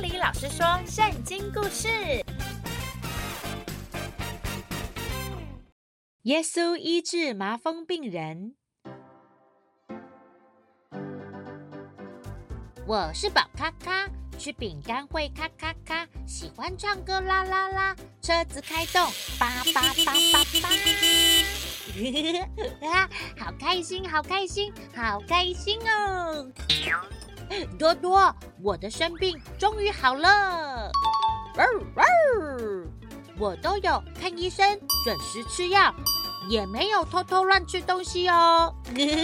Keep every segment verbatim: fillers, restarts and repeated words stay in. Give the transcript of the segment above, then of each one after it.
里老师说圣经故事。 耶稣医治麻风病人。我是宝咖咖，吃饼干会咔咔咔，喜欢唱歌啦啦啦，车子开动叭叭叭叭叭，好开心，好开心，好开心哦！多多，我的生病终于好了。我都有看医生，准时吃药，也没有偷偷乱吃东西哦。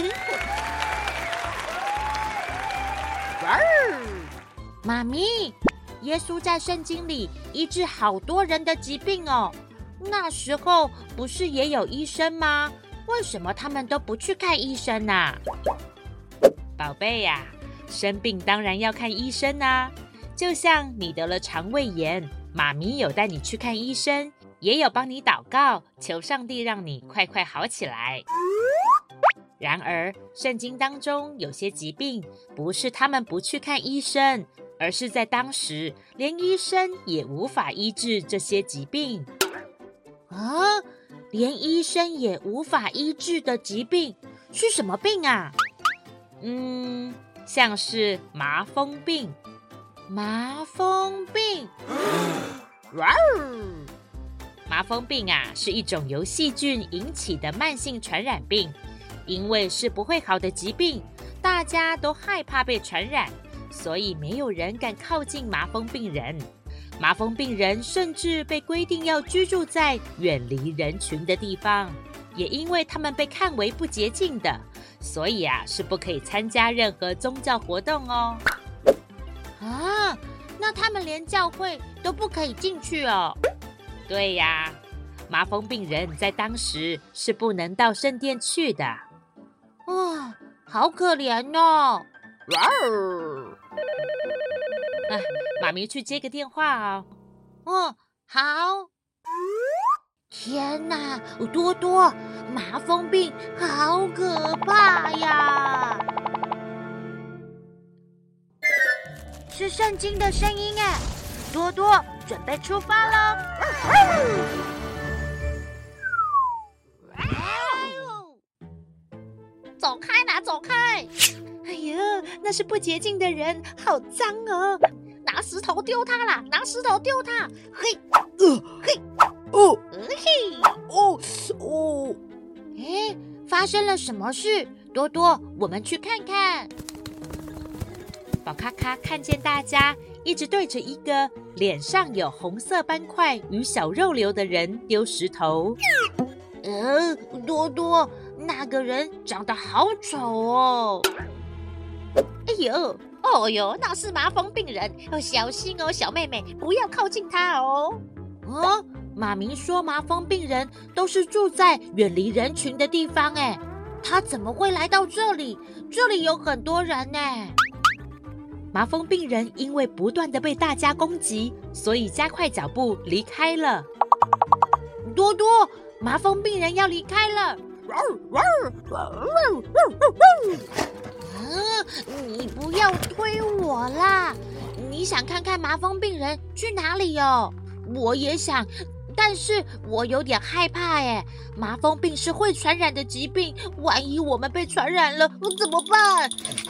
妈咪，耶稣在圣经里医治好多人的疾病哦。那时候不是也有医生吗？为什么他们都不去看医生啊？宝贝呀、啊，生病当然要看医生啊。就像你得了肠胃炎，妈咪有带你去看医生，也有帮你祷告，求上帝让你快快好起来。然而，圣经当中有些疾病，不是他们不去看医生，而是在当时连医生也无法医治这些疾病。啊，连医生也无法医治的疾病是什么病啊？嗯，像是麻风病。麻风病，麻风病啊，是一种由细菌引起的慢性传染病。因为是不会好的疾病，大家都害怕被传染，所以没有人敢靠近麻风病人。麻风病人甚至被规定要居住在远离人群的地方，也因为他们被看为不洁净的，所以啊，是不可以参加任何宗教活动哦。啊，那他们连教会都不可以进去哦？对呀，麻风病人在当时是不能到圣殿去的。哇，好可怜哦！啊，妈咪去接个电话哦。嗯，好。天哪，多多，麻风病好可怕呀！是圣经的声音哎，多多，准备出发喽！走开啦，走开！哎呀，那是不洁净的人，好脏哦！拿石头丢他啦，拿石头丢他！嘿，呃，嘿，哦，呃嘿，哦，哦，哎，发生了什么事？多多，我们去看看。宝咖咖看见大家一直对着一个脸上有红色斑块与小肉瘤的人丢石头。呃，多多，那个人长得好丑哦！哎呦，哦呦，那是麻风病人，要小心哦，小妹妹，不要靠近他哦。哦，妈咪说麻风病人都是住在远离人群的地方，哎，他怎么会来到这里？这里有很多人呢。麻风病人因为不断的被大家攻击，所以加快脚步离开了。多多，麻风病人要离开了。啊，你不要推我啦！你想看看麻风病人去哪里哦？我也想，但是我有点害怕耶。麻风病是会传染的疾病，万一我们被传染了，怎么办？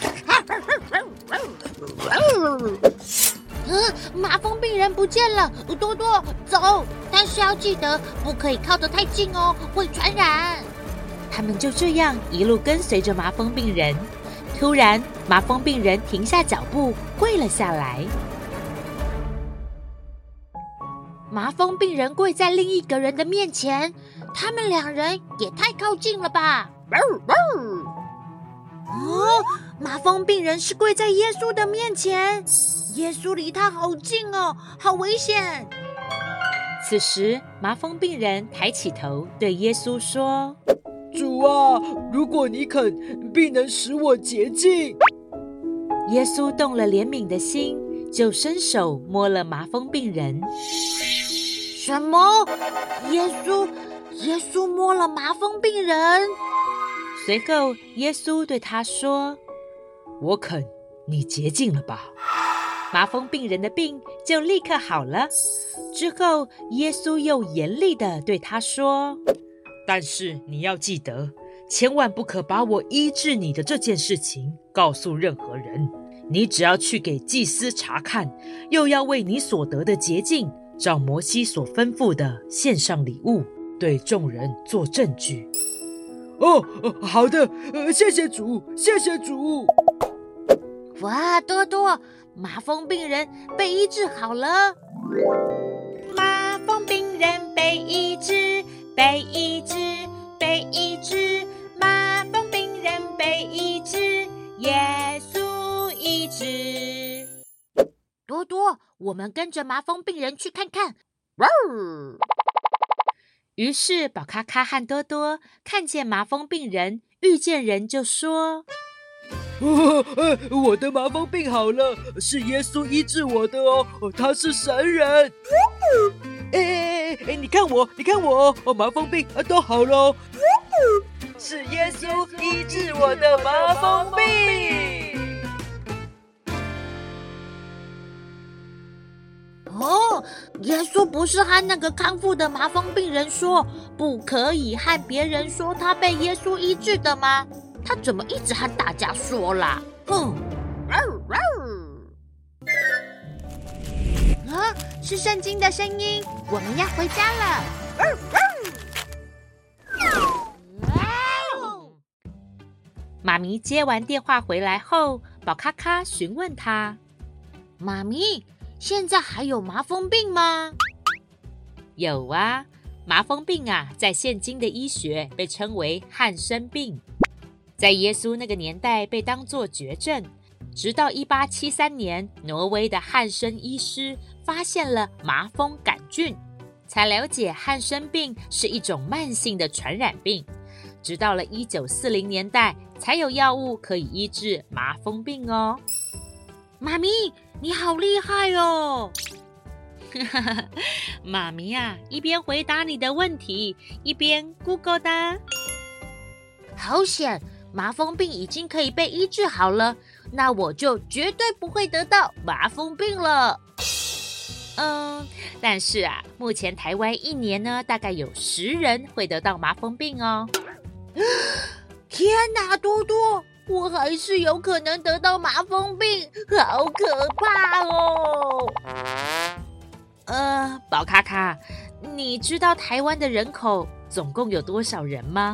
啊，麻风病人不见了！多多，走！但是要记得，不可以靠得太近哦，会传染。他们就这样一路跟随着麻风病人。突然，麻风病人停下脚步，跪了下来。麻风病人跪在另一个人的面前，他们两人也太靠近了吧！哦，麻风病人是跪在耶稣的面前，耶稣离他好近哦，好危险！此时，麻风病人抬起头对耶稣说：“ 主啊，如果你肯，必能使我洁净。” 耶稣动了怜悯的心，就伸手摸了麻风病人。什么？耶稣，耶稣摸了麻风病人？随后，耶稣对他说：“我肯，你洁净了吧。” 麻风病人的病就立刻好了。之后，耶稣又严厉地对他说：但是你要记得，千万不可把我医治你的这件事情告诉任何人。你只要去给祭司查看，又要为你所得的洁净，照摩西所吩咐的献上礼物，对众人做证据。 哦，好的，呃，谢谢主，谢谢主。 哇，多多，麻风病人被医治好了。 麻风病人被医治，被医治，被医治。麻风病人被医治，耶稣医治。 多多，我们跟着麻风病人去看看。 于是宝咖咖和多多看见麻风病人，遇见人就说： 哦，呃，我的麻风病好了，是耶稣医治我的哦，他是神人。哎哎哎，你看我，你看我哦，麻风病都好了，是耶稣医治我的麻风病。 哦，耶稣不是和那个康复的麻风病人说，不可以和别人说他被耶稣医治的吗？他怎么一直和大家说啦？哼！啊，是圣经的声音，我们要回家了。 妈咪接完电话回来后，宝咖咖询问他： 妈咪，现在还有麻风病吗？ 有啊，麻风病啊，在现今的医学被称为汉生病，在耶稣那个年代被当作绝症，直到一八七三年，挪威的汉生医师发现了麻风杆菌，才了解汉生病是一种慢性的传染病。直到了一九四零年代，才有药物可以医治麻风病哦。 妈咪，你好厉害哦！ 妈咪啊，一边回答你的问题，一边 Google 的。 好险，麻风病已经可以被医治好了，那我就绝对不会得到麻风病了。 嗯，但是啊，目前台湾一年呢，大概有十人会得到麻风病哦。 天哪，多多，我还是有可能得到麻风病，好可怕哦！ 呃，宝咖咖，你知道台湾的人口总共有多少人吗？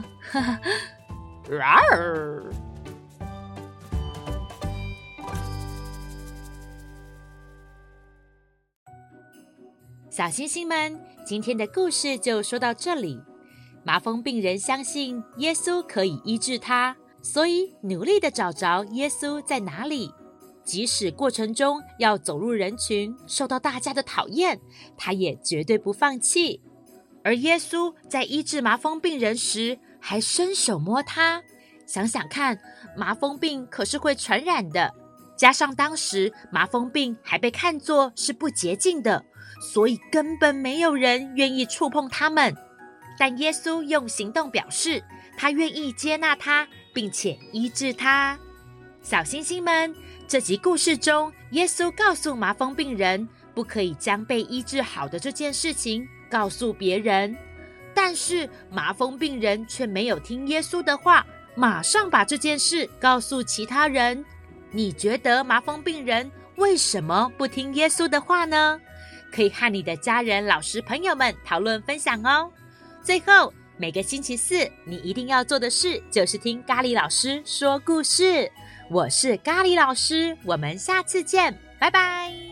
小星星们，今天的故事就说到这里。麻风病人相信耶稣可以医治他，所以努力地找着耶稣在哪里。即使过程中要走入人群，受到大家的讨厌，他也绝对不放弃。而耶稣在医治麻风病人时，还伸手摸他。想想看，麻风病可是会传染的，加上当时麻风病还被看作是不洁净的，所以根本没有人愿意触碰他们。但耶稣用行动表示，他愿意接纳他，并且医治他。小星星们，这集故事中，耶稣告诉麻风病人，不可以将被医治好的这件事情告诉别人。但是麻风病人却没有听耶稣的话，马上把这件事告诉其他人。你觉得麻风病人为什么不听耶稣的话呢？可以和你的家人、老师、朋友们讨论分享哦。最后，每个星期四你一定要做的事就是听咖喱老师说故事。我是咖喱老师，我们下次见，拜拜。